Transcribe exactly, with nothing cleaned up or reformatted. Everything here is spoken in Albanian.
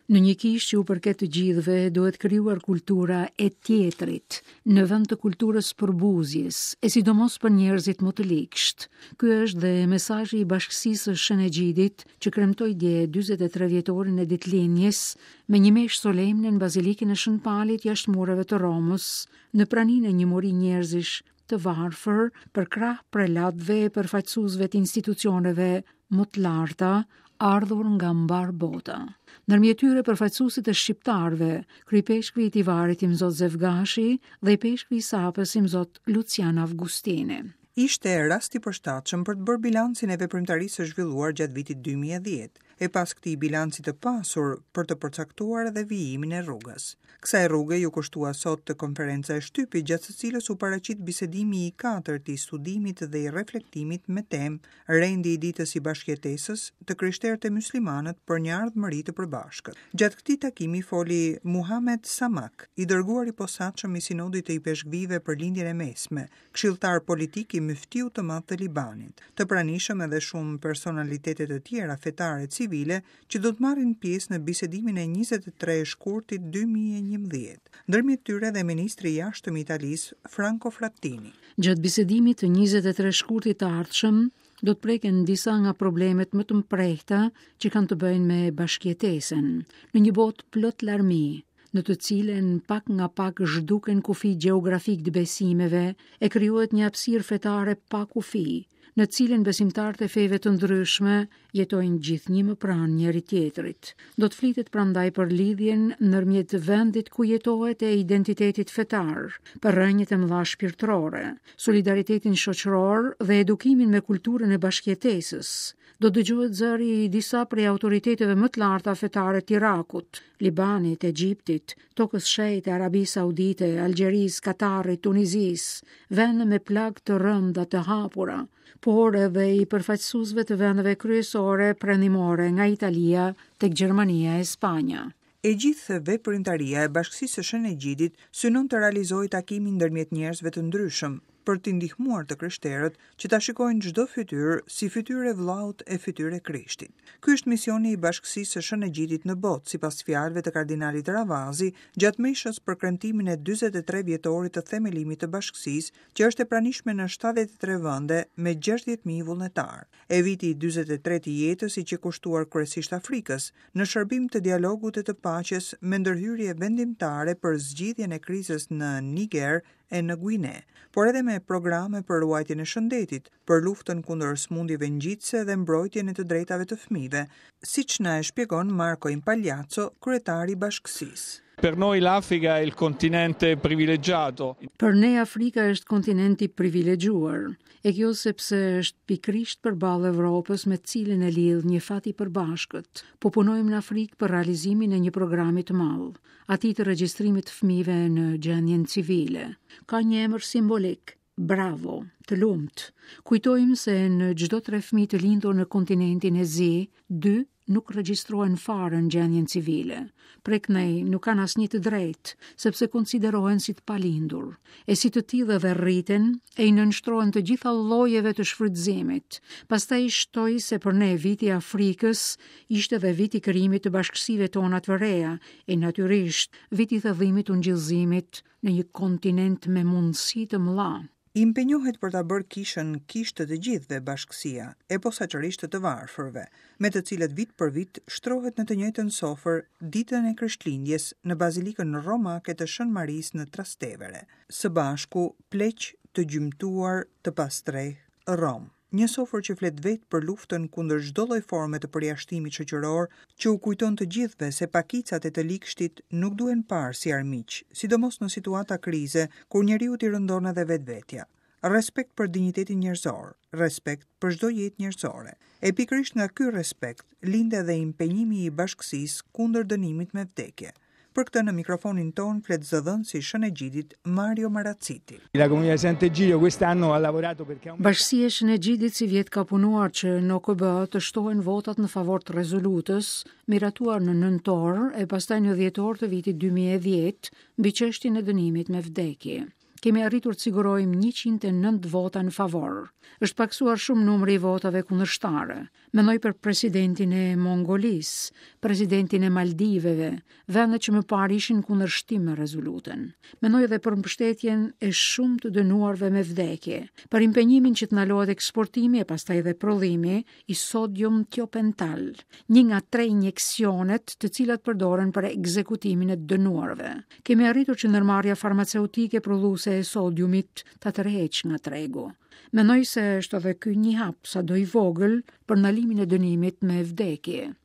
Në një kishë që u përket të gjithëve, duhet krijuar kultura e tjetrit, në vend të kulturës përbuzjes, e sidomos për njerëzit më të ligjshtë. Ky është dhe mesazhi i Bashkësisë së Shenexhidit, që kremtoi dje dyzet e tre vjetorin e ditëlindjes me një meshë solemne në Bazilikën e Shën Palit jashtë mureve të Romës, në praninë e një muri njerëzish të varfër, për krah prelatëve e përfaqësuesve të institucioneve më të larta, ardhur nga mbar bota. Ndërmjet tyre përfaqësuesit e shqiptarëve, kryepeshkvi i Tivarit i Mzot Zevgashi dhe i peshkvi i Sapës i Mzot Lucian Avgustini. Ishte rast i përshtatshëm për të bërë bilancin e veprimtarisë së zhvilluar gjatë vitit dy mijë e dhjetë, e pas këtij bilanci të pasur për të përcaktuar edhe vijimin e rrugës. Kësaj rruge ju kushtua sot të konferenca e shtypit, gjatë së cilës u paraqit bisedimi i katërt i studimit dhe i reflektimit me temë Rendi i ditës i bashkëjetesës të krishterët e muslimanët për një ardhmëri të përbashkët. Gjatë këtij takimi foli Muhamet Samak, i dërguar i posaçëm i Sinodit të i peshkvive për lindjen e mesme, këshilltar politik i Myftiu të Madh të Libanit, të pranishëm edhe shumë personalitete të tjera fetare civile që do të marrin pjesë në bisedimin e njëzet e tre shkurtit dy mijë e njëmbëdhjetë. Ndërmjet tyre dhe ministri i jashtëm i Italisë Franco Frattini. Gjatë bisedimit të njëzet e tre shkurtit të ardhshëm, do të preken disa nga problemet më të mprehta që kanë të bëjnë me bashkëjetesën, në një botë plot larmi, në të cilën pak nga pak zhduken kufi gjeografik të besimeve, e krijohet një hapësirë fetare pa kufi, në të cilën besimtarët e feve të ndryshme jetojnë gjithnjë më pranë njëri tjetrit. Do të flitet prandaj për lidhjen ndërmjet vendit ku jetohet e identitetit fetar, për rrënjët e mëdha shpirtërore, solidaritetin shoqëror dhe edukimin me kulturën e bashkëjetesës. Do dëgjohet zëri i disa prej autoriteteve më të larta fetare të Irakut, Libanit, Egjiptit, Tokës së Shenjtë, Arabisë Saudite, Algjerisë, Katarit, Tunizisë, vende me plagë të rënda të hapura, por edhe i përfaqësuesve të vendeve kryesore perëndimore nga Italia tek Gjermania e Spanja. E gjithë veprimtaria e Bashkësisë së Shenexhidit synon të realizojë takimin ndërmjet njerëzve të ndryshëm, për të ndihmuar të krishterët që ta shikojnë çdo fytyrë si fytyrë e vllaut e fytyrë e Krishtit. Ky është misioni i Bashkësisë së Shenexhidit në botë, sipas fjalëve të kardinalit Ravazi gjatë meshës për kremtimin e dyzet e tre vjetorit të themelimit të bashkësisë, që është e pranishme në shtatëdhjetë e tre vende me gjashtëdhjetë mijë vullnetar. E viti dyzet e tretë i jetës i që kushtuar kryesisht Afrikës, në shërbim të dialogut e të paqes me ndërhyrje vendimtare për zgjidhjen e krizës në Niger e në Guine, por edhe me programe për ruajtjen e shëndetit, për luftën kundër sëmundjeve ngjitëse dhe mbrojtjen e të drejtave të fëmijëve, siç na e shpjegon Marco Impagliazzo, kryetari i bashkësisë. Per noi l'Africa è il continente privilegiato. Për ne Afrika është kontinenti privilegjuar, e kjo sepse është pikrisht përballë Evropës me të cilën e lidh një fat i përbashkët. Po punojmë në Afrikë për realizimin e një programi të madh, atij të regjistrimit të fëmijëve në gjendjen civile. Ka një emër simbolik, Bravo, të lumt. Kujtojmë se në çdo tre fëmijë të lindur në kontinentin e zi, dy nuk regjistrohen fare në gjendjen civile. Prek nej nuk kanë asnjë të drejtë, sepse konsiderohen si të palindur, e si të tillë dhe rriten e i nënshtrohen të gjitha llojeve të shfrytëzimit. Pastaj shtoi se për ne viti i Afrikës ishte dhe viti i krijimit të bashkësive tona të reja, e natyrisht viti i thellimit të ungjillëzimit në një kontinent me mundësi të mëdha. Impenjohet për ta bërë kishën kishë të gjithëve bashkësia, e posaçërisht të varfërve, me të cilët vit për vit shtrohet në të njëjtën sofër ditën e Krishtlindjes në Bazilikën Romake të Shën Marisë në Trastevere. Së bashku pleq të gjymtuar të pastreh Rom. Një sofër që flet vetë për luftën kundër çdo lloj forme të përjashtimit shoqëror, që u kujton të gjithëve se pakicat e të likshtit nuk duhen parë si armiq, sidomos në situata krize kur njeriu i rëndon edhe vetvetja. Respekt për dinjitetin njerëzor, respekt për çdo jetë njerëzore. E pikërisht nga ky respekt lind edhe impenjimi i bashkësisë kundër dënimit me vdekje. Për këtë në mikrofonin ton flet zëdhënësi i Shenexhidit Mario Marazziti. Bashkësia e Shenexhidit si vjet ka punuar që në O K B të shtohen votat në favor të rezolutës miratuar në nëntor e pastaj në dhjetor të vitit dy mijë e dhjetë mbi çështjen e dënimit me vdekje. Kemi arritur të sigurojmë njëqind e nëntë vota në favor. Është paksuar shumë numri i votave kundërshtar. Menoj për presidentin e Mongolis, presidentin e Maldiveve, vendet që më parë ishin kundërshtim me rezolutën. Menoj edhe për mbështetjen e shumë të dënuarve me vdekje, për impenjimin që të ndalohet eksportimi e pastaj edhe prodhimi i sodium thiopental, një nga tre injeksionet të cilat përdoren për ekzekutimin e dënuarve. Kemi arritur që ndërmarrja farmaceutike prodhuese e sodiumit ta tërheq nga tregu. Menoj se është edhe ky një hap sado i vogël për ndalimin e dënimit me vdekje.